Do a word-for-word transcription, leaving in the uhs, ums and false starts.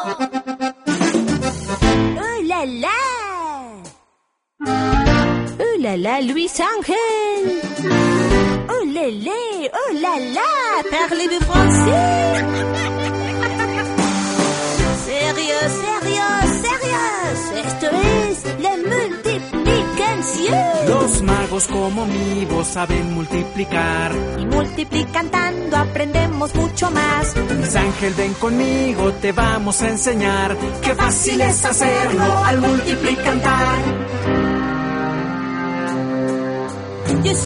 ¡Oh, la, la! ¡Oh, la, la, Luis Ángel! ¡Oh, la, la! ¡Oh, la, la! Parlez-vous français? ¡Sérieux, sérieux, sérieux! Esto es la multiplicación. Los magos como mi voz saben multiplicar. Y multiplicando aprendemos mucho más. Luis Ángel, ven conmigo, te vamos a enseñar. Qué fácil es hacerlo al multiplicar.